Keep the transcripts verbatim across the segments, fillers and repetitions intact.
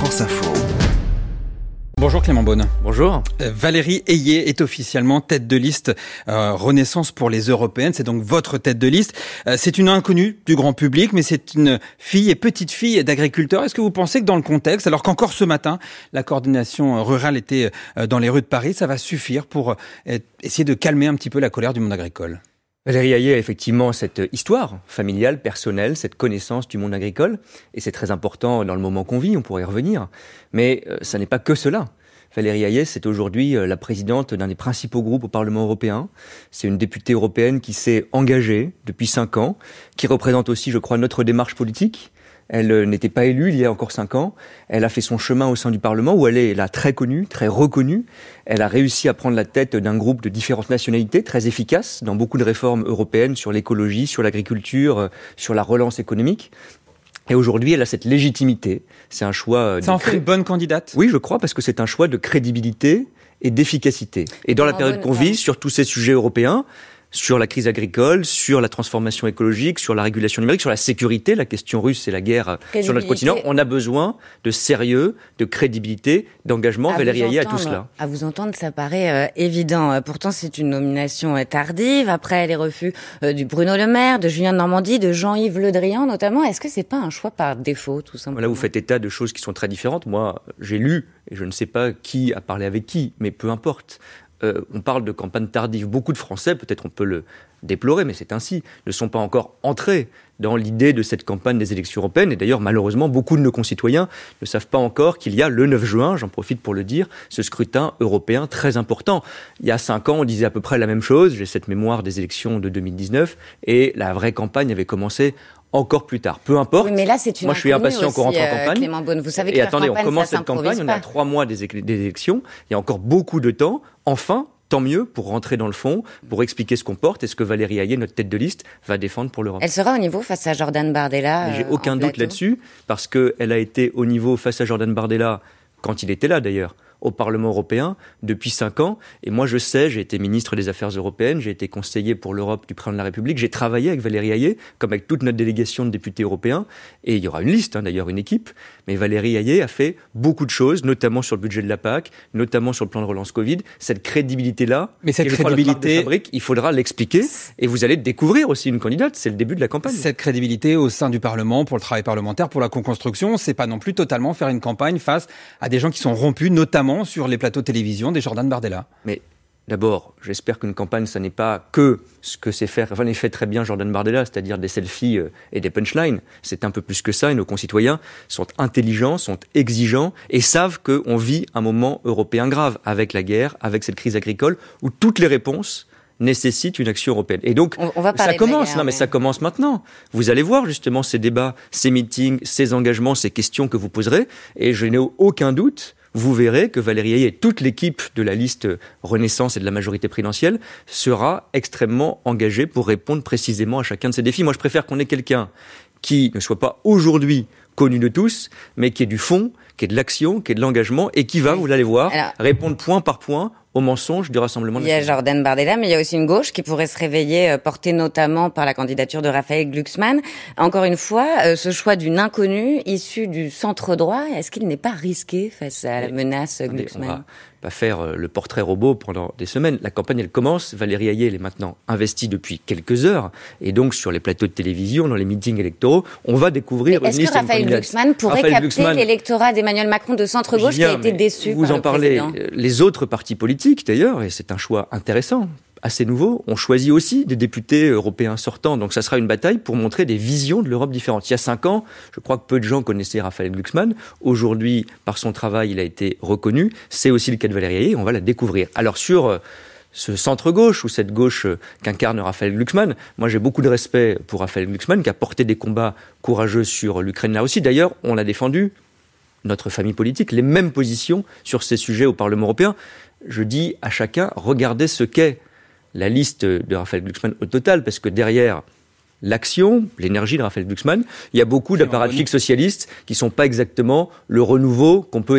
France Info. Bonjour Clément Beaune. Bonjour. Euh, Valérie Ayé est officiellement tête de liste euh, Renaissance pour les Européennes. C'est donc votre tête de liste. Euh, c'est une inconnue du grand public, mais c'est une fille et petite fille d'agriculteurs. Est-ce que vous pensez que dans le contexte, alors qu'encore ce matin, la coordination rurale était euh, dans les rues de Paris, ça va suffire pour euh, essayer de calmer un petit peu la colère du monde agricole ? Valérie Ayé a effectivement cette histoire familiale, personnelle, cette connaissance du monde agricole. Et c'est très important dans le moment qu'on vit, on pourrait y revenir. Mais euh, ça n'est pas que cela. Valérie Ayé, c'est aujourd'hui euh, la présidente d'un des principaux groupes au Parlement européen. C'est une députée européenne qui s'est engagée depuis cinq ans, qui représente aussi, je crois, notre démarche politique. Elle euh, n'était pas élue il y a encore cinq ans. Elle a fait son chemin au sein du Parlement où elle est là très connue, très reconnue. Elle a réussi à prendre la tête d'un groupe de différentes nationalités, très efficace dans beaucoup de réformes européennes sur l'écologie, sur l'agriculture, euh, sur la relance économique. Et aujourd'hui, elle a cette légitimité. C'est un choix... Ça en fait une bonne candidate ? Oui, je crois, parce que c'est un choix de crédibilité et d'efficacité. Et dans la période qu'on vit, sur tous ces sujets européens, sur la crise agricole, sur la transformation écologique, sur la régulation numérique, sur la sécurité, la question russe et la guerre sur notre continent, on a besoin de sérieux, de crédibilité, d'engagement. Valérie Ayé a tout cela. À vous entendre, ça paraît euh, évident. Pourtant, c'est une nomination euh, tardive. Après les refus euh, du Bruno Le Maire, de Julien de Normandie, de Jean-Yves Le Drian notamment. Est-ce que c'est pas un choix par défaut, tout simplement ? Là, vous faites état de choses qui sont très différentes. Moi, j'ai lu, et je ne sais pas qui a parlé avec qui, mais peu importe. Euh, on parle de campagne tardive. Beaucoup de Français, peut-être on peut le déplorer, mais c'est ainsi, ne sont pas encore entrés dans l'idée de cette campagne des élections européennes. Et d'ailleurs, malheureusement, beaucoup de nos concitoyens ne savent pas encore qu'il y a le neuf juin, j'en profite pour le dire, ce scrutin européen très important. Il y a cinq ans, on disait à peu près la même chose. J'ai cette mémoire des élections de deux mille dix-neuf. Et la vraie campagne avait commencé encore plus tard. Peu importe. Oui, mais là, c'est une Moi, je suis impatient qu'on rentre en campagne. Clément Beaune, vous savez que et faire attendez, campagne, on commence ça cette campagne, pas. on est à trois mois des, é- des élections. Il y a encore beaucoup de temps. Enfin, tant mieux pour rentrer dans le fond, pour expliquer ce qu'on porte et ce que Valérie Ayé, notre tête de liste, va défendre pour l'Europe. Elle sera au niveau face à Jordan Bardella. Mais j'ai euh, aucun doute plateau. là-dessus, parce qu'elle a été au niveau face à Jordan Bardella, quand il était là d'ailleurs, au Parlement européen, depuis cinq ans. Et moi, je sais, j'ai été ministre des Affaires européennes, j'ai été conseiller pour l'Europe du Président de la République, j'ai travaillé avec Valérie Ayé, comme avec toute notre délégation de députés européens. Et il y aura une liste, hein, d'ailleurs, une équipe. Mais Valérie Ayé a fait beaucoup de choses, notamment sur le budget de la P A C, notamment sur le plan de relance Covid. Cette crédibilité-là, mais cette qui est, crédibilité, de fabrique, il faudra l'expliquer. Et vous allez découvrir aussi une candidate. C'est le début de la campagne. Cette crédibilité au sein du Parlement, pour le travail parlementaire, pour la co-construction, c'est pas non plus totalement faire une campagne face à des gens qui sont rompus, notamment sur les plateaux de télévision des Jordan Bardella. Mais d'abord, j'espère qu'une campagne, ça n'est pas que ce que c'est faire, enfin, les fait très bien Jordan Bardella, c'est-à-dire des selfies et des punchlines. C'est un peu plus que ça, et nos concitoyens sont intelligents, sont exigeants, et savent qu'on vit un moment européen grave, avec la guerre, avec cette crise agricole, où toutes les réponses nécessitent une action européenne. Et donc, on, on va ça commence, guerre, non mais, mais ça commence maintenant. Vous allez voir justement ces débats, ces meetings, ces engagements, ces questions que vous poserez, et je n'ai aucun doute. Vous verrez que Valérie Ayé et toute l'équipe de la liste Renaissance et de la majorité présidentielle sera extrêmement engagée pour répondre précisément à chacun de ces défis. Moi, je préfère qu'on ait quelqu'un qui ne soit pas aujourd'hui connu de tous, mais qui ait du fond, qui ait de l'action, qui ait de l'engagement et qui va, vous allez voir, Alors, répondre point par point aux mensonges du Rassemblement national. Il y a Jordan Bardella, mais il y a aussi une gauche qui pourrait se réveiller, portée notamment par la candidature de Raphaël Glucksmann. Encore une fois, ce choix d'une inconnue issue du centre-droit, est-ce qu'il n'est pas risqué face à la menace Glucksmann ? On va pas faire le portrait robot pendant des semaines. La campagne, elle commence. Valérie Ayé, elle est maintenant investie depuis quelques heures. Et donc, sur les plateaux de télévision, dans les meetings électoraux, on va découvrir mais une liste. Est-ce que Raphaël Glucksmann pourrait Raphaël capter Glucksmann, l'électorat d'Emmanuel Macron de centre-gauche qui a été déçu vous par en le parlez, président ? Les autres partis politiques, d'ailleurs, et c'est un choix intéressant, assez nouveau, ont choisi aussi des députés européens sortants. Donc ça sera une bataille pour montrer des visions de l'Europe différentes. Il y a cinq ans, je crois que peu de gens connaissaient Raphaël Glucksmann. Aujourd'hui, par son travail, il a été reconnu. C'est aussi le cas de Valérie Ayé, on va la découvrir. Alors sur ce centre-gauche, ou cette gauche qu'incarne Raphaël Glucksmann, moi j'ai beaucoup de respect pour Raphaël Glucksmann, qui a porté des combats courageux sur l'Ukraine là aussi. D'ailleurs, on l'a défendu, notre famille politique, les mêmes positions sur ces sujets au Parlement européen. Je dis à chacun, regardez ce qu'est la liste de Raphaël Glucksmann au total, parce que derrière l'action, l'énergie de Raphaël Glucksmann, il y a beaucoup d'apparatchiks socialistes qui ne sont pas exactement le renouveau qu'on peut espérer.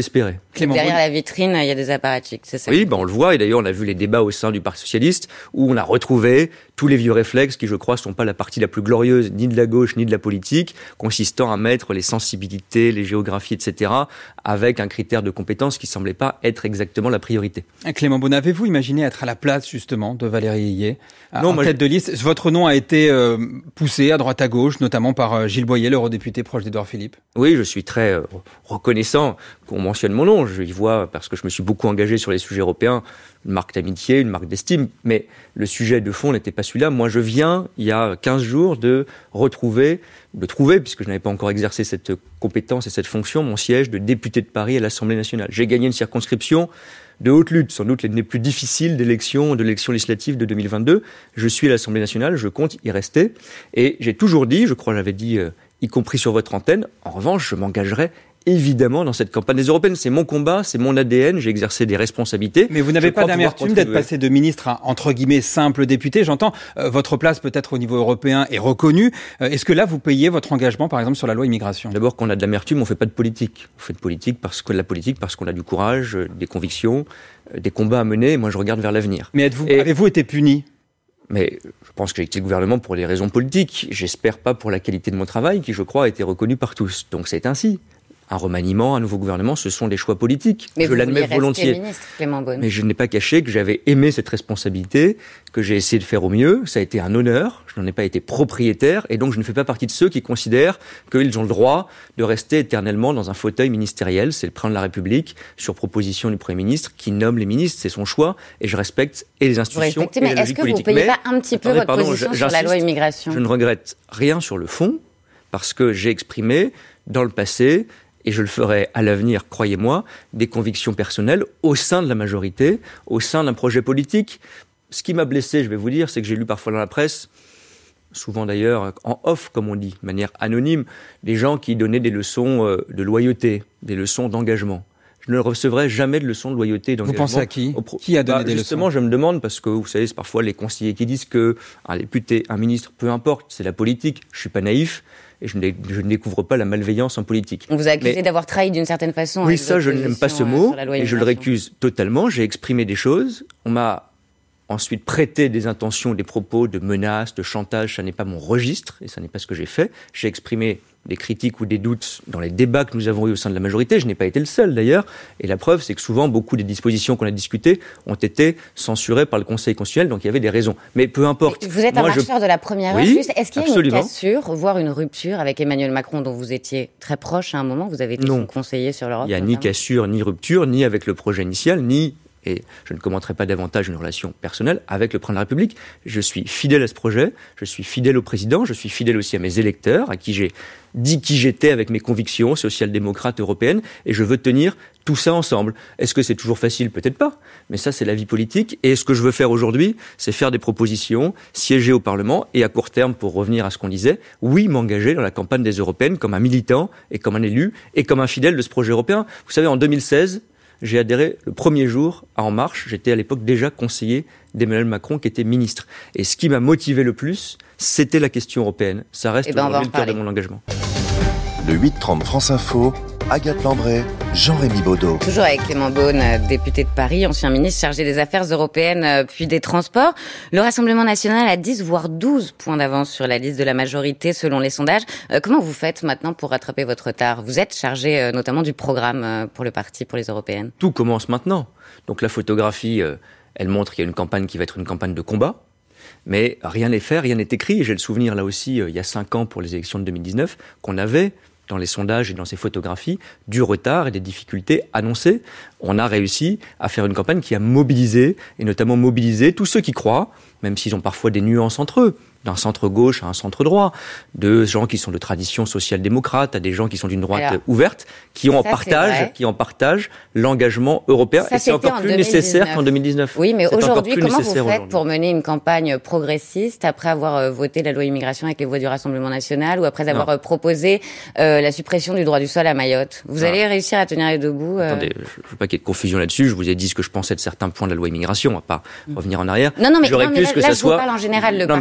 Clément Derrière Beaune. la vitrine, il y a des apparatchiks, c'est ça? Oui, ben on le voit, et d'ailleurs on a vu les débats au sein du Parti socialiste, où on a retrouvé tous les vieux réflexes qui, je crois, ne sont pas la partie la plus glorieuse ni de la gauche ni de la politique, consistant à mettre les sensibilités, les géographies, et cetera, avec un critère de compétence qui ne semblait pas être exactement la priorité. Clément Beaune, avez-vous imaginé être à la place, justement, de Valérie Ayé, Non, en moi, tête de liste? Votre nom a été euh, poussé à droite à gauche, notamment par euh, Gilles Boyer, l'eurodéputé proche d'Édouard Philippe. Oui, je suis très euh, reconnaissant qu'on mentionne mon nom. Je y vois, parce que je me suis beaucoup engagé sur les sujets européens, une marque d'amitié, une marque d'estime. Mais le sujet de fond n'était pas celui-là. Moi, je viens, il y a quinze jours, de retrouver, de trouver, puisque je n'avais pas encore exercé cette compétence et cette fonction, mon siège de député de Paris à l'Assemblée nationale. J'ai gagné une circonscription de haute lutte, sans doute l'une des plus difficiles d'élections, de l'élection législative de deux mille vingt-deux. Je suis à l'Assemblée nationale, je compte y rester. Et j'ai toujours dit, je crois que j'avais dit, euh, y compris sur votre antenne, en revanche, je m'engagerai évidemment dans cette campagne des européennes. C'est mon combat, c'est mon A D N, j'ai exercé des responsabilités. Mais vous n'avez Je pas crois pouvoir d'amertume d'être contribuer. passé de ministre à, entre guillemets, simple député. J'entends, euh, votre place peut-être au niveau européen est reconnue. Euh, est-ce que là, vous payez votre engagement, par exemple, sur la loi immigration? D'abord, quand on a de l'amertume, on fait pas de politique. On fait de politique parce que de la politique, parce qu'on a du courage, euh, des convictions, euh, des combats à mener. Et moi, je regarde vers l'avenir. Mais êtes-vous, Et- avez-vous été puni? Mais je pense que j'ai quitté le gouvernement pour des raisons politiques. J'espère pas pour la qualité de mon travail, qui, je crois, a été reconnu par tous. Donc c'est ainsi. Un remaniement, un nouveau gouvernement, ce sont des choix politiques. Mais je vous l'admets vouliez volontiers. rester ministre, Clément Beaune. Mais je n'ai pas caché que j'avais aimé cette responsabilité, que j'ai essayé de faire au mieux. Ça a été un honneur. Je n'en ai pas été propriétaire. Et donc, je ne fais pas partie de ceux qui considèrent qu'ils ont le droit de rester éternellement dans un fauteuil ministériel. C'est le président de la République, sur proposition du Premier ministre, qui nomme les ministres. C'est son choix. Et je respecte et les Vous institutions respectez, et mais la est-ce logique que vous politique. payez Mais, pas un petit peu attendez, votre pardon, position j- sur la j'insiste, loi immigration? je ne regrette rien sur le fond, parce que j'ai exprimé dans le passé, et je le ferai à l'avenir, croyez-moi, des convictions personnelles au sein de la majorité, au sein d'un projet politique. Ce qui m'a blessé, je vais vous dire, c'est que j'ai lu parfois dans la presse, souvent d'ailleurs en off, comme on dit, de manière anonyme, des gens qui donnaient des leçons euh, de loyauté, des leçons d'engagement. Je ne recevrai jamais de leçons de loyauté et Vous d'engagement. pensez à qui? au pro- Qui a donné Bah, des justement, leçons? je me demande, parce que vous savez, c'est parfois les conseillers qui disent que un député, un ministre, peu importe, c'est la politique. Je suis pas naïf et je ne, je ne découvre pas la malveillance en politique. On vous a accusé Mais- d'avoir trahi d'une certaine façon. Oui, avec ça, votre je n'aime pas ce position, euh, mot sur la loi et je le immigration. récuse totalement. J'ai exprimé des choses. On m'a ensuite prêté des intentions, des propos de menaces, de chantage. Ça n'est pas mon registre et ça n'est pas ce que j'ai fait. J'ai exprimé des critiques ou des doutes dans les débats que nous avons eus au sein de la majorité. Je n'ai pas été le seul d'ailleurs. Et la preuve, c'est que souvent, beaucoup des dispositions qu'on a discutées ont été censurées par le Conseil constitutionnel. Donc il y avait des raisons. Mais peu importe. Vous êtes un Moi, je- marcheur de la première heure. Oui, Juste, est-ce qu'il y a absolument. une cassure, voire une rupture avec Emmanuel Macron, dont vous étiez très proche à un moment? Vous avez été Non. son conseiller sur l'Europe. Il n'y a ni notamment. cassure, ni rupture, ni avec le projet initial, ni, et je ne commenterai pas davantage une relation personnelle, avec le président de la République. Je suis fidèle à ce projet, je suis fidèle au président, je suis fidèle aussi à mes électeurs, à qui j'ai dit qui j'étais avec mes convictions social-démocrates européennes, et je veux tenir tout ça ensemble. Est-ce que c'est toujours facile? Peut-être pas, mais ça c'est la vie politique, et ce que je veux faire aujourd'hui, c'est faire des propositions, siéger au Parlement, et à court terme, pour revenir à ce qu'on disait, oui, m'engager dans la campagne des européennes comme un militant, et comme un élu, et comme un fidèle de ce projet européen. Vous savez, en deux mille seize, j'ai adhéré le premier jour à En Marche. J'étais à l'époque déjà conseiller d'Emmanuel Macron, qui était ministre. Et ce qui m'a motivé le plus, c'était la question européenne. Ça reste Eh ben, on va aujourd'hui en le cœur de reparler. mon engagement. Le huit trente France Info, Agathe Lambray, Jean-Rémy Baudot. Toujours avec Clément Beaune, euh, député de Paris, ancien ministre chargé des Affaires européennes euh, puis des Transports. Le Rassemblement national a dix voire douze points d'avance sur la liste de la majorité selon les sondages. Euh, comment vous faites maintenant pour rattraper votre retard? Vous êtes chargé euh, notamment du programme euh, pour le parti, pour les européennes. Tout commence maintenant. Donc la photographie, euh, elle montre qu'il y a une campagne qui va être une campagne de combat. Mais rien n'est fait, rien n'est écrit. J'ai le souvenir, là aussi, euh, il y a cinq ans, pour les élections de deux mille dix-neuf, qu'on avait, dans les sondages et dans ces photographies, du retard et des difficultés annoncées. On a réussi à faire une campagne qui a mobilisé, et notamment mobilisé tous ceux qui croient, même s'ils ont parfois des nuances entre eux, d'un centre-gauche à un centre-droit, de gens qui sont de tradition social-démocrate à des gens qui sont d'une droite Alors, ouverte, qui ont en ça, c'est partage, vrai. qui en partagent l'engagement européen. Ça, et c'est c'était encore en plus deux mille dix-neuf. nécessaire qu'en deux mille dix-neuf. Oui, mais C'est encore aujourd'hui, plus comment vous nécessaire faites aujourd'hui. pour mener une campagne progressiste après avoir euh, voté la loi immigration avec les voix du Rassemblement national ou après avoir Non. euh, proposé euh, la suppression du droit du sol à Mayotte? Vous Ah. allez réussir à tenir les deux bouts euh... Attendez, je ne veux pas qu'il y ait de confusion là-dessus. Je vous ai dit ce que je pensais de certains points de la loi immigration. On va pas revenir en arrière. Non, non, mais, je non, mais récuse là, que là, ça je vous soit. parle en général, le non, mais parti. je, je Comment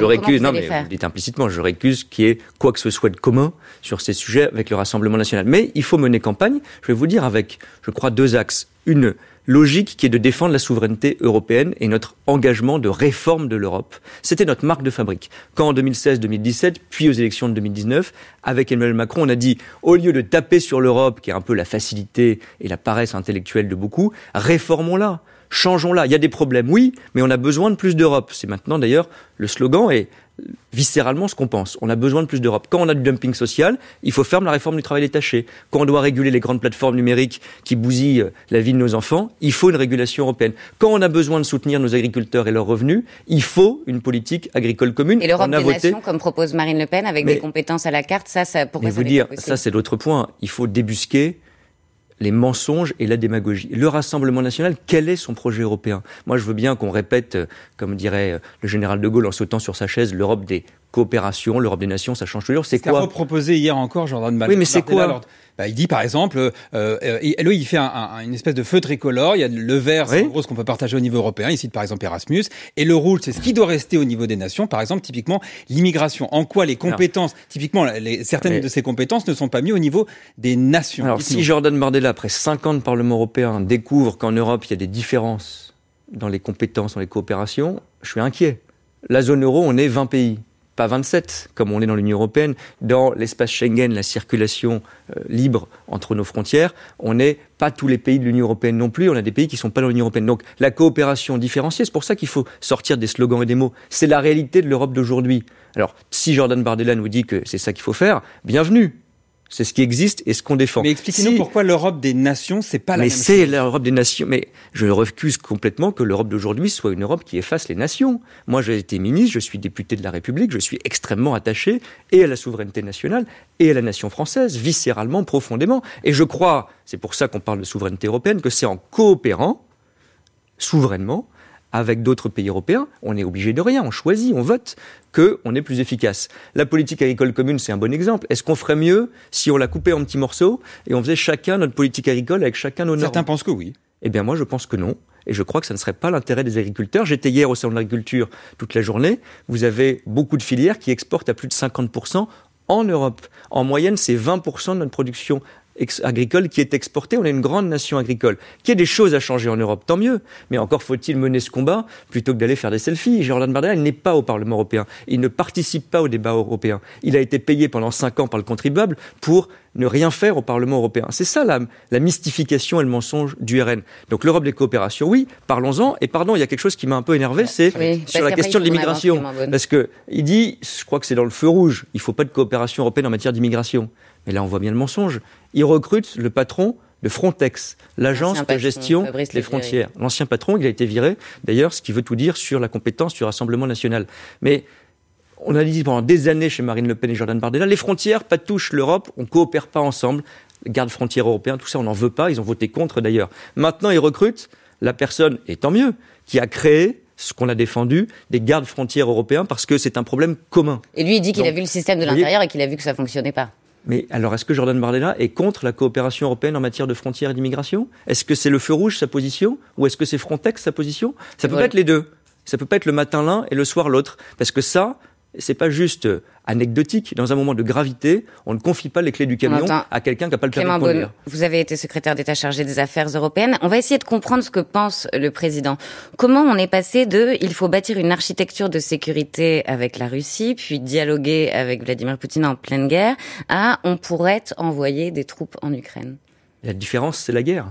récuse, non, vous mais faire vous dites implicitement, je récuse qu'il y ait quoi que ce soit de commun sur ces sujets avec le Rassemblement national. Mais il faut mener campagne, je vais vous dire, avec, je crois, deux axes. Une logique qui est de défendre la souveraineté européenne et notre engagement de réforme de l'Europe. C'était notre marque de fabrique. Quand en deux mille seize deux mille dix-sept, puis aux élections de deux mille dix-neuf, avec Emmanuel Macron, on a dit, au lieu de taper sur l'Europe, qui est un peu la facilité et la paresse intellectuelle de beaucoup, réformons-la. Changeons-la. Il y a des problèmes, oui, mais on a besoin de plus d'Europe. C'est maintenant d'ailleurs le slogan et viscéralement ce qu'on pense. On a besoin de plus d'Europe. Quand on a du dumping social, il faut faire la réforme du travail détaché. Quand on doit réguler les grandes plateformes numériques qui bousillent la vie de nos enfants, il faut une régulation européenne. Quand on a besoin de soutenir nos agriculteurs et leurs revenus, il faut une politique agricole commune. Et l'Europe on a des voté... nations, comme propose Marine Le Pen, avec mais, des compétences à la carte, ça, ça pourquoi mais ça vous dire, possible ça c'est l'autre point. Il faut débusquer les mensonges et la démagogie. Le Rassemblement national, quel est son projet européen ? Moi, je veux bien qu'on répète, comme dirait le général de Gaulle en sautant sur sa chaise, l'Europe des coopérations, l'Europe des nations, ça change toujours. C'est quoi ? Ce qu'a proposé hier encore Jordan Bardella. Oui, mais c'est quoi lors... bah, Il dit par exemple, euh, euh, lui, il fait un, un, une espèce de feu tricolore. Il y a le vert, c'est oui. en gros ce qu'on peut partager au niveau européen. Il cite par exemple Erasmus. Et le rouge, c'est ce qui doit rester au niveau des nations. Par exemple, typiquement, l'immigration. En quoi les compétences, Alors, typiquement, les, certaines mais... de ces compétences ne sont pas mises au niveau des nations. Alors, si Jordan Bardella, après cinq ans de Parlement européen, découvre qu'en Europe, il y a des différences dans les compétences, dans les coopérations, je suis inquiet. La zone euro, on est vingt pays. Pas vingt-sept, comme on est dans l'Union européenne. Dans l'espace Schengen, la circulation euh, libre entre nos frontières, on n'est pas tous les pays de l'Union européenne non plus, on a des pays qui ne sont pas dans l'Union européenne. Donc la coopération différenciée, c'est pour ça qu'il faut sortir des slogans et des mots. C'est la réalité de l'Europe d'aujourd'hui. Alors, si Jordan Bardella nous dit que c'est ça qu'il faut faire, bienvenue. C'est ce qui existe et ce qu'on défend. Mais expliquez-nous si... pourquoi l'Europe des nations, c'est pas la mais même chose. Mais c'est l'Europe des nations. Mais je refuse complètement que l'Europe d'aujourd'hui soit une Europe qui efface les nations. Moi, j'ai été ministre, je suis député de la République, je suis extrêmement attaché et à la souveraineté nationale et à la nation française, viscéralement, profondément. Et je crois, c'est pour ça qu'on parle de souveraineté européenne, que c'est en coopérant souverainement avec d'autres pays européens, on est obligé de rien, on choisit, on vote, qu'on est plus efficace. La politique agricole commune, c'est un bon exemple. Est-ce qu'on ferait mieux si on la coupait en petits morceaux et on faisait chacun notre politique agricole avec chacun nos normes ? Certains pensent que oui. Eh bien moi, je pense que non. Et je crois que ça ne serait pas l'intérêt des agriculteurs. J'étais hier au salon de l'agriculture toute la journée. Vous avez beaucoup de filières qui exportent à plus de cinquante pour cent en Europe. En moyenne, c'est vingt pour cent de notre production agricole qui est exportée. On est une grande nation agricole. Qu'il y ait des choses à changer en Europe, tant mieux. Mais encore faut-il mener ce combat plutôt que d'aller faire des selfies. Jordan Bardella, il n'est pas au Parlement européen. Il ne participe pas au débat européen. Il a été payé pendant cinq ans par le contribuable pour ne rien faire au Parlement européen. C'est ça la, la mystification et le mensonge du R N. Donc l'Europe des coopérations, oui, parlons-en. Et pardon, il y a quelque chose qui m'a un peu énervé, c'est oui, sur la question de l'immigration. Parce que il dit, je crois que c'est dans le feu rouge, il ne faut pas de coopération européenne en matière d'immigration. Mais là, on voit bien le mensonge. Il recrute le patron de Frontex, l'agence de gestion Fabrice des frontières. L'ancien patron, il a été viré, d'ailleurs, ce qui veut tout dire sur la compétence du Rassemblement national. Mais on a dit pendant des années chez Marine Le Pen et Jordan Bardella, les frontières, pas touchent l'Europe, on ne coopère pas ensemble. Les gardes-frontières européens, tout ça, on n'en veut pas, ils ont voté contre d'ailleurs. Maintenant, ils recrutent la personne, et tant mieux, qui a créé ce qu'on a défendu, des gardes-frontières européens, parce que c'est un problème commun. Et lui, il dit qu'il Donc, a vu le système de l'intérieur et qu'il a vu que ça ne fonctionnait pas. Mais alors, est-ce que Jordan Bardella est contre la coopération européenne en matière de frontières et d'immigration ? Est-ce que c'est le feu rouge, sa position ? Ou est-ce que c'est Frontex, sa position ? Ça peut voilà. pas être les deux. Ça peut pas être le matin l'un et le soir l'autre. Parce que ça, c'est pas juste anecdotique. Dans un moment de gravité, on ne confie pas les clés du camion à quelqu'un qui n'a pas le permis de conduire. Vous avez été secrétaire d'État chargé des affaires européennes. On va essayer de comprendre ce que pense le président. Comment on est passé de « il faut bâtir une architecture de sécurité avec la Russie, puis dialoguer avec Vladimir Poutine en pleine guerre » à « on pourrait envoyer des troupes en Ukraine ». La différence, c'est la guerre.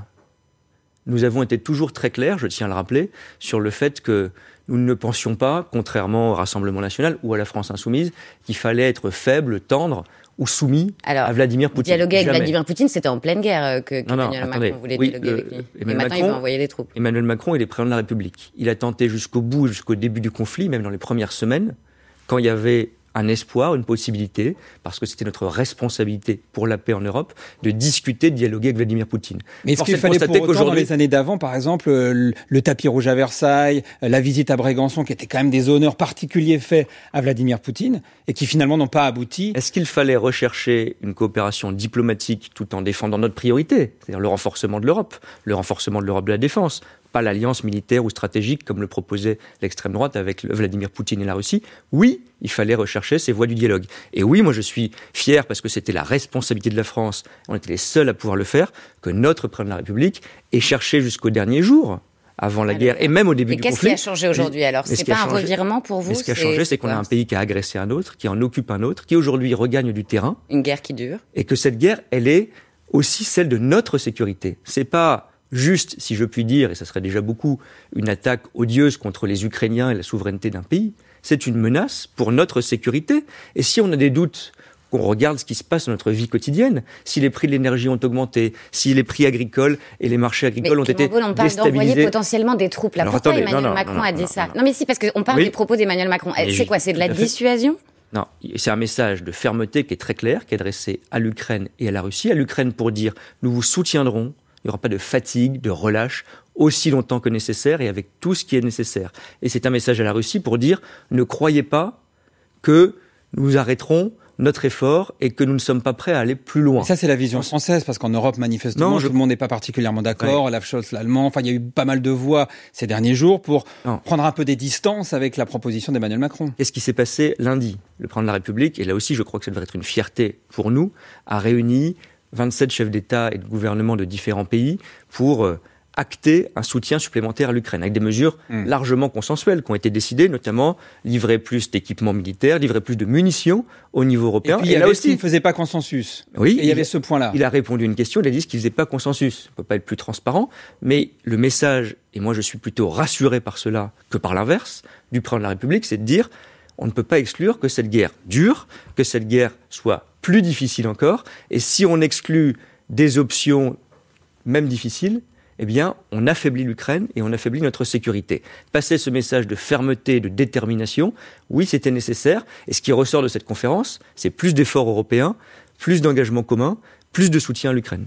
Nous avons été toujours très clairs, je tiens à le rappeler, sur le fait que nous ne pensions pas, contrairement au Rassemblement national ou à la France insoumise, qu'il fallait être faible, tendre ou soumis Alors, à Vladimir Poutine. Dialoguer avec Jamais. Vladimir Poutine, c'était en pleine guerre que qu'Emmanuel Macron voulait oui, dialoguer euh, avec lui. Emmanuel Et maintenant, Macron, il va envoyer des troupes. Emmanuel Macron, il est président de la République. Il a tenté jusqu'au bout, jusqu'au début du conflit, même dans les premières semaines, quand il y avait un espoir, une possibilité, parce que c'était notre responsabilité pour la paix en Europe, de discuter, de dialoguer avec Vladimir Poutine. Mais est-ce qu'il fallait pour autant, dans les années d'avant, par exemple, le, le tapis rouge à Versailles, la visite à Brégançon, qui étaient quand même des honneurs particuliers faits à Vladimir Poutine, et qui finalement n'ont pas abouti? Est-ce qu'il fallait rechercher une coopération diplomatique tout en défendant notre priorité, c'est-à-dire le renforcement de l'Europe, le renforcement de l'Europe de la défense? pas l'alliance militaire ou stratégique comme le proposait l'extrême droite avec Vladimir Poutine et la Russie. Oui, il fallait rechercher ces voies du dialogue. Et oui, moi je suis fier, parce que c'était la responsabilité de la France, on était les seuls à pouvoir le faire, que notre président de la République ait cherché jusqu'au dernier jour, avant la alors, guerre, et même au début et du qu'est-ce conflit. Qu'est-ce qui a changé aujourd'hui alors? C'est pas un changé, revirement pour vous? Mais ce qui a changé, c'est, c'est qu'on a un pays qui a agressé un autre, qui en occupe un autre, qui aujourd'hui regagne du terrain. Une guerre qui dure. Et que cette guerre, elle est aussi celle de notre sécurité. C'est pas juste, si je puis dire, et ça serait déjà beaucoup, une attaque odieuse contre les Ukrainiens et la souveraineté d'un pays. C'est une menace pour notre sécurité. Et si on a des doutes, qu'on regarde ce qui se passe dans notre vie quotidienne, si les prix de l'énergie ont augmenté, si les prix agricoles et les marchés agricoles mais ont été on parle déstabilisés. d'envoyer potentiellement des troupes là. Alors, Pourquoi attendez, Emmanuel non, non, Macron non, non, a dit non, ça? non, non mais si, parce qu'on parle oui. des propos d'Emmanuel Macron. Mais c'est quoi? C'est de la dissuasion? Non, c'est un message de fermeté qui est très clair, qui est adressé à l'Ukraine et à la Russie. À l'Ukraine pour dire, nous vous soutiendrons, il n'y aura pas de fatigue, de relâche, aussi longtemps que nécessaire et avec tout ce qui est nécessaire. Et c'est un message à la Russie pour dire, ne croyez pas que nous arrêterons notre effort et que nous ne sommes pas prêts à aller plus loin. Et ça, c'est la vision française, parce qu'en Europe, manifestement, non, je... tout le monde n'est pas particulièrement d'accord. Ouais. Olaf Scholz, l'allemand, enfin, il y a eu pas mal de voix ces derniers jours pour non. prendre un peu des distances avec la proposition d'Emmanuel Macron. Qu'est-ce qui s'est passé lundi? Le président de la République, et là aussi, je crois que ça devrait être une fierté pour nous, a réuni vingt-sept chefs d'État et de gouvernement de différents pays pour euh, acter un soutien supplémentaire à l'Ukraine, avec des mesures mmh. largement consensuelles qui ont été décidées, notamment livrer plus d'équipements militaires, livrer plus de munitions au niveau européen. Et puis, et il y là aussi, il ne faisait pas consensus. Oui, et il y avait ce point-là. Il a répondu à une question, il a dit qu'il ne faisait pas consensus. On ne peut pas être plus transparent, mais le message, et moi je suis plutôt rassuré par cela que par l'inverse, du président de la République, c'est de dire on ne peut pas exclure que cette guerre dure, que cette guerre soit plus difficile encore, et si on exclut des options même difficiles, eh bien, on affaiblit l'Ukraine et on affaiblit notre sécurité. Passer ce message de fermeté, de détermination, oui, c'était nécessaire. Et ce qui ressort de cette conférence, c'est plus d'efforts européens, plus d'engagements communs, plus de soutien à l'Ukraine.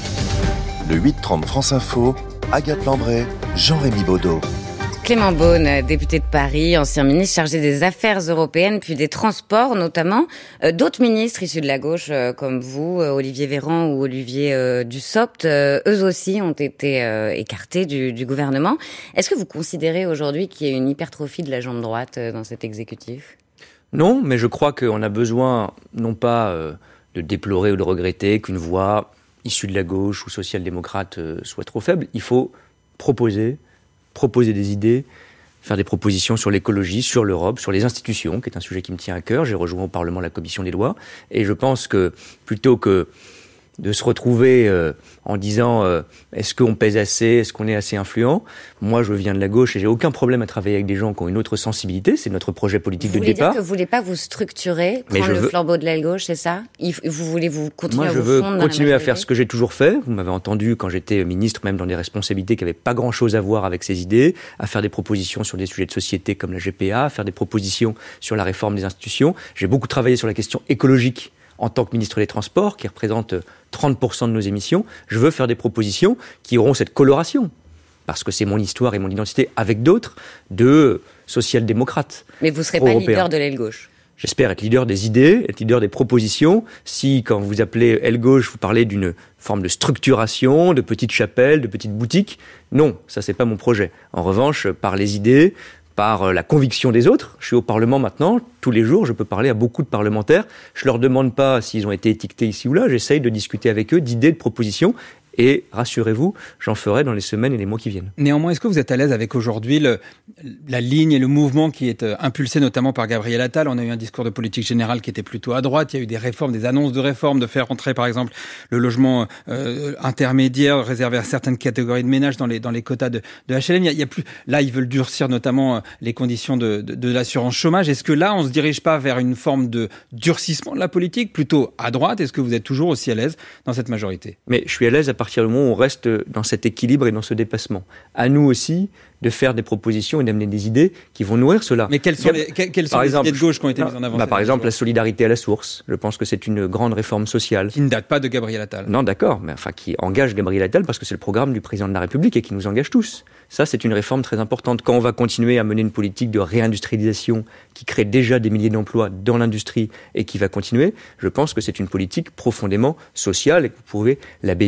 Le huit trente France Info, Agathe Lambray, Jean-Rémy Baudot. Clément Beaune, député de Paris, ancien ministre chargé des Affaires européennes, puis des Transports notamment. Euh, d'autres ministres issus de la gauche, euh, comme vous, euh, Olivier Véran ou Olivier euh, Dussopt, euh, eux aussi ont été euh, écartés du, du gouvernement. Est-ce que vous considérez aujourd'hui qu'il y a une hypertrophie de la jambe droite euh, dans cet exécutif? Non, mais je crois qu'on a besoin, non pas euh, de déplorer ou de regretter qu'une voix issue de la gauche ou social-démocrate euh, soit trop faible. Il faut proposer... proposer des idées, faire des propositions sur l'écologie, sur l'Europe, sur les institutions, qui est un sujet qui me tient à cœur. J'ai rejoint au Parlement la commission des lois. Et je pense que plutôt que de se retrouver euh, en disant euh, est-ce qu'on pèse assez, est-ce qu'on est assez influent, moi je viens de la gauche et j'ai aucun problème à travailler avec des gens qui ont une autre sensibilité, c'est notre projet politique vous de départ. Vous voulez dire que vous voulez pas vous structurer, prendre le veux... flambeau de l'aile gauche, c'est ça? Vous voulez vous continuer moi, à vous Moi je veux veux continuer à faire ce que j'ai toujours fait. Vous m'avez entendu quand j'étais ministre, même dans des responsabilités qui n'avaient pas grand-chose à voir avec ces idées, à faire des propositions sur des sujets de société comme la G P A, à faire des propositions sur la réforme des institutions. J'ai beaucoup travaillé sur la question écologique en tant que ministre des Transports, qui représente trente pour cent de nos émissions. Je veux faire des propositions qui auront cette coloration, parce que c'est mon histoire et mon identité, avec d'autres, de social-démocrates. Mais vous ne serez pas leader de l'aile gauche? J'espère être leader des idées, être leader des propositions. Si, quand vous appelez aile gauche, vous parlez d'une forme de structuration, de petites chapelles, de petites boutiques, non, ça c'est pas mon projet. En revanche, par les idées, par la conviction des autres. Je suis au Parlement maintenant, tous les jours, je peux parler à beaucoup de parlementaires. Je leur demande pas s'ils ont été étiquetés ici ou là, j'essaye de discuter avec eux d'idées, de propositions. Et rassurez-vous, j'en ferai dans les semaines et les mois qui viennent. Néanmoins, est-ce que vous êtes à l'aise avec aujourd'hui le, la ligne et le mouvement qui est impulsé notamment par Gabriel Attal? On a eu un discours de politique générale qui était plutôt à droite. Il y a eu des réformes, des annonces de réformes, de faire entrer par exemple le logement euh, intermédiaire réservé à certaines catégories de ménages dans les dans les quotas de, de H L M. Il y a, il y a plus. Là, ils veulent durcir notamment les conditions de, de, de l'assurance chômage. Est-ce que là, on se dirige pas vers une forme de durcissement de la politique, plutôt à droite? Est-ce que vous êtes toujours aussi à l'aise dans cette majorité? Mais je suis à l'aise à partir du moment où on reste dans cet équilibre et dans ce dépassement. À nous aussi de faire des propositions et d'amener des idées qui vont nourrir cela. Mais quelles sont les, quelles sont les exemple, idées de gauche qui ont été non, mises en avant? Bah par exemple, jours. La solidarité à la source. Je pense que c'est une grande réforme sociale. Qui ne date pas de Gabriel Attal. Non, d'accord, mais enfin qui engage Gabriel Attal parce que c'est le programme du président de la République et qui nous engage tous. Ça, c'est une réforme très importante. Quand on va continuer à mener une politique de réindustrialisation qui crée déjà des milliers d'emplois dans l'industrie et qui va continuer, je pense que c'est une politique profondément sociale et que vous pouvez labelliser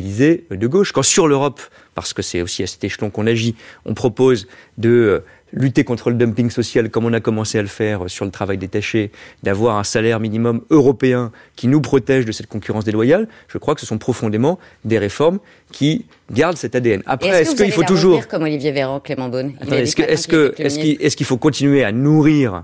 idées de gauche. Quand sur l'Europe, parce que c'est aussi à cet échelon qu'on agit, on propose de lutter contre le dumping social comme on a commencé à le faire sur le travail détaché, d'avoir un salaire minimum européen qui nous protège de cette concurrence déloyale, je crois que ce sont profondément des réformes qui gardent cet A D N. Après, est-ce, est-ce qu'il faut toujours... comme Olivier Véran, Clément Beaune Attendez, est-ce, que, est-ce, que, est-ce, qu'il, est-ce qu'il faut continuer à nourrir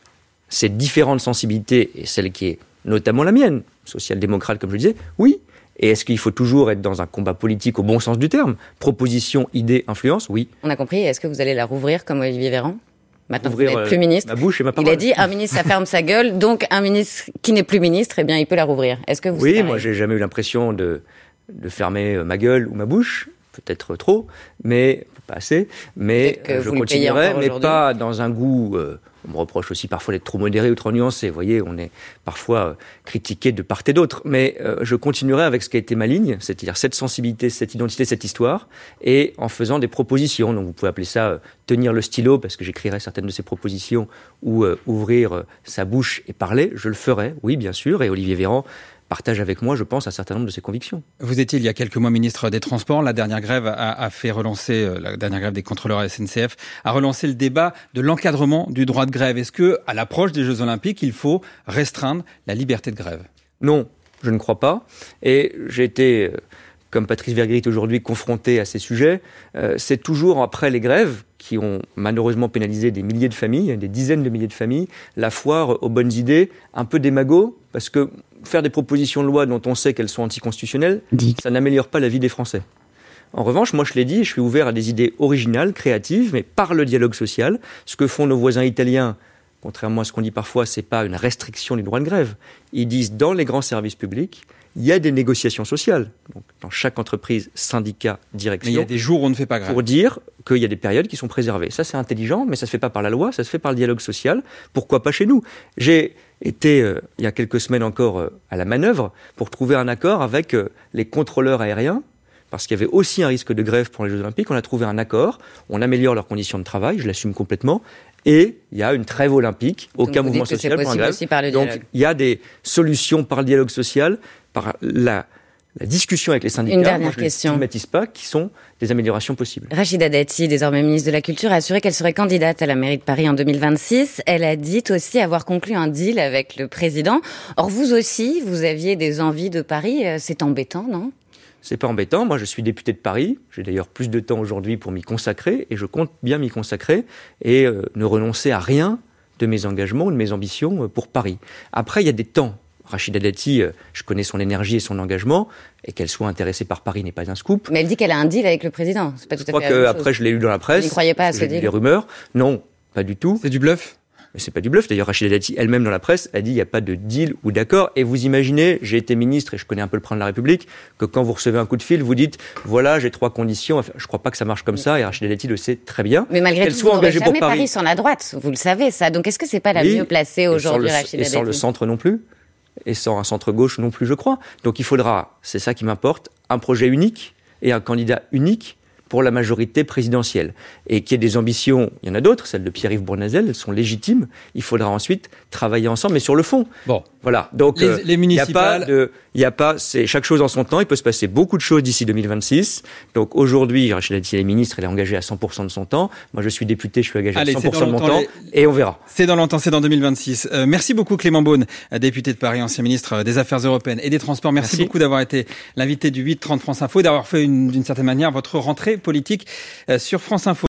ces différentes sensibilités, et celle qui est notamment la mienne, social-démocrate comme je le disais? Oui. Et est-ce qu'il faut toujours être dans un combat politique au bon sens du terme? Proposition, idée, influence? Oui. On a compris. Est-ce que vous allez la rouvrir comme Olivier Véran? Maintenant, Ouvrir, vous n'êtes plus ministre. Ma bouche et ma parole. Il a dit un ministre, ça ferme sa gueule. Donc, un ministre qui n'est plus ministre, eh bien, il peut la rouvrir. Est-ce que vous Oui, moi, j'ai jamais eu l'impression de, de fermer ma gueule ou ma bouche. Peut-être trop, mais pas assez. Mais euh, je continuerai, mais pas dans un goût... Euh, on me reproche aussi parfois d'être trop modéré ou trop nuancé. Vous voyez, on est parfois euh, critiqué de part et d'autre. Mais euh, je continuerai avec ce qui a été ma ligne, c'est-à-dire cette sensibilité, cette identité, cette histoire, et en faisant des propositions. Donc vous pouvez appeler ça euh, tenir le stylo, parce que j'écrirai certaines de ces propositions, ou euh, ouvrir euh, sa bouche et parler. Je le ferai, oui, bien sûr. Et Olivier Véran partage avec moi, je pense, un certain nombre de ses convictions. Vous étiez il y a quelques mois ministre des Transports. La dernière grève a, a fait relancer, la dernière grève des contrôleurs S N C F a relancé le débat de l'encadrement du droit de grève. Est-ce que, à l'approche des Jeux Olympiques, il faut restreindre la liberté de grève? Non, je ne crois pas. Et j'ai été, comme Patrice Vergrit aujourd'hui, confronté à ces sujets. Euh, c'est toujours après les grèves qui ont malheureusement pénalisé des milliers de familles, des dizaines de milliers de familles, la foire aux bonnes idées, un peu démago, parce que faire des propositions de loi dont on sait qu'elles sont anticonstitutionnelles, ça n'améliore pas la vie des Français. En revanche, moi je l'ai dit, je suis ouvert à des idées originales, créatives, mais par le dialogue social. Ce que font nos voisins italiens, contrairement à ce qu'on dit parfois, c'est pas une restriction du droit de grève. Ils disent, dans les grands services publics, il y a des négociations sociales. Donc, dans chaque entreprise, syndicat, direction. Mais il y a des jours où on ne fait pas grève. Pour dire qu'il y a des périodes qui sont préservées. Ça, c'est intelligent, mais ça se fait pas par la loi, ça se fait par le dialogue social. Pourquoi pas chez nous? J'ai été, euh, il y a quelques semaines encore, euh, à la manœuvre pour trouver un accord avec euh, les contrôleurs aériens, parce qu'il y avait aussi un risque de grève pour les Jeux Olympiques. On a trouvé un accord, on améliore leurs conditions de travail, je l'assume complètement, et il y a une trêve olympique, aucun mouvement social pour un grève. Donc il y a des solutions par le dialogue social, par la, la discussion avec les syndicats. Une dernière moi, je question. ne stigmatise pas, qui sont des améliorations possibles. Rachida Dati, désormais ministre de la Culture, a assuré qu'elle serait candidate à la mairie de Paris en deux mille vingt-six. Elle a dit aussi avoir conclu un deal avec le président. Or, vous aussi, vous aviez des envies de Paris. C'est embêtant, non ? C'est pas embêtant. Moi, je suis député de Paris. J'ai d'ailleurs plus de temps aujourd'hui pour m'y consacrer et je compte bien m'y consacrer et euh, ne renoncer à rien de mes engagements ou de mes ambitions pour Paris. Après, il y a des temps. Rachida Dati, euh, je connais son énergie et son engagement, et qu'elle soit intéressée par Paris n'est pas un scoop. Mais elle dit qu'elle a un deal avec le président. C'est pas tout à fait la même chose. Je crois qu'après, je l'ai lu dans la presse. Vous n'y croyez pas à ce deal ? Des rumeurs. Non, pas du tout. C'est du bluff ? Mais c'est pas du bluff. D'ailleurs, Rachida Dati, elle-même dans la presse, a dit il n'y a pas de deal ou d'accord. Et vous imaginez, j'ai été ministre et je connais un peu le président de la République, que quand vous recevez un coup de fil, vous dites voilà, j'ai trois conditions. Enfin, je crois pas que ça marche comme ça. Et Rachida Dati le sait très bien. Mais malgré tout, vous n'aurez jamais Paris. Paris sans la droite. Vous le savez, ça. Donc, est-ce que c'est pas la oui, mieux placée aujourd'hui, Rachida Dati ? Et sans le centre non plus. Et sans un centre gauche non plus, je crois. Donc, il faudra, c'est ça qui m'importe, un projet unique et un candidat unique pour la majorité présidentielle. Et qu'il y ait des ambitions, il y en a d'autres, celles de Pierre-Yves Bournazel, elles sont légitimes. Il faudra ensuite travailler ensemble, mais sur le fond. Bon. Voilà. Donc, les, les municipales... il n'y a pas de, il n'y a pas, c'est chaque chose en son temps. Il peut se passer beaucoup de choses d'ici deux mille vingt-six. Donc, aujourd'hui, Rachida Dati, elle est ministre, elle est engagée à cent pour cent de son temps. Moi, je suis député, je suis engagé Allez, à cent pour cent de mon temps. Les... Et on verra. C'est dans longtemps, c'est dans deux mille vingt-six. Euh, merci beaucoup, Clément Beaune, député de Paris, ancien ministre des Affaires européennes et des Transports. Merci, merci. beaucoup d'avoir été l'invité du huit trente France Info et d'avoir fait, une, d'une certaine manière, votre rentrée politique sur France Info.